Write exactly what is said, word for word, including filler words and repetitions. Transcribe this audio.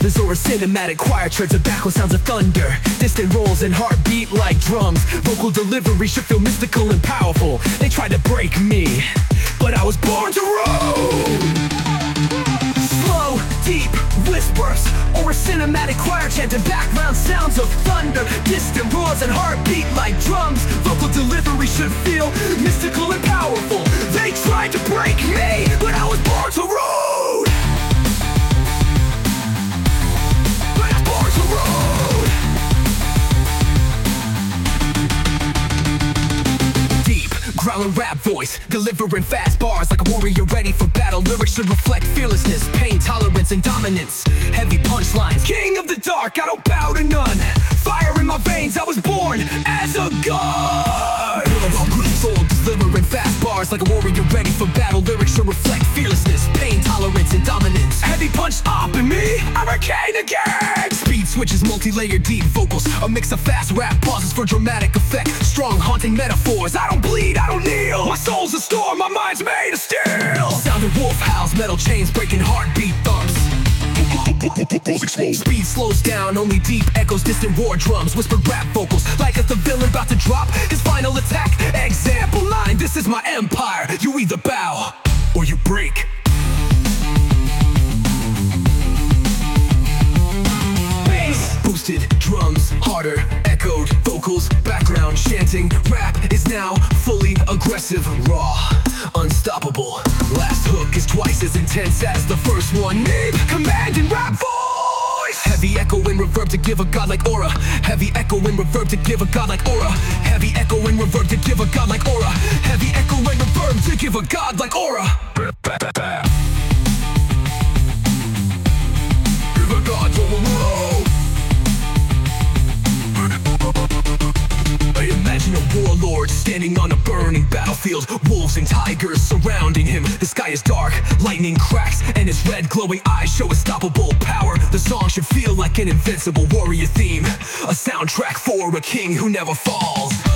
shoulders or a cinematic choir treads a background sounds of thunder. Distant rolls and heartbeat like drums. Vocal delivery should feel mystical and powerful. They tried to break me, but I was born to roam. Slow, deep whispers or a cinematic choir chant and background sounds of thunder. Distant roars and heartbeat like drums. Vocal delivery should feel mystical and powerful. They tried to break me, but I was born to roam. But I was born to roam. Deep, growling rap voice, delivering fast bars like a warrior ready for battle. Lyrics should reflect fearlessness, pain, tolerance, and dominance. Heavy punchlines, king of the dark, I don't bow to none. Fire in my veins, I was born as a god. Delivering fast bars like a warrior ready for battle. Lyrics should reflect fearlessness, pain, tolerance, and dominance. Heavy punch up in me, I regain again. Speed switches, multi-layered deep vocals, a mix of fast rap pauses for dramatic effect. Strong, haunting metaphors, I don't bleed, I don't kneel. My soul's a storm, my mind's made of steel. Sound of wolf howls, metal chains breaking heartbeat thumps. Speed slows down, only deep echoes, distant war drums, whispered rap vocals, like if the villain about to drop his final attack. Example line, this is my empire. You either bow or you break. Bass, boosted drums, harder, echoed vocals, background chanting. Rap is now fully aggressive, raw, unstoppable. Last hook is twice as intense as the first one. Need command and rap voice. Heavy echo and reverb to give a godlike aura. Heavy echo and reverb to give a godlike aura. Heavy echo and reverb to give a godlike aura. Heavy echo and reverb to give a godlike aura. Give a godlike aura. I imagine a warlord standing on a burning battlefield. Wolves and tigers surrounding him. The sky is dark, lightning cracks, and his red glowing eyes show unstoppable power. The song should feel like an invincible warrior theme, a soundtrack for a king who never falls.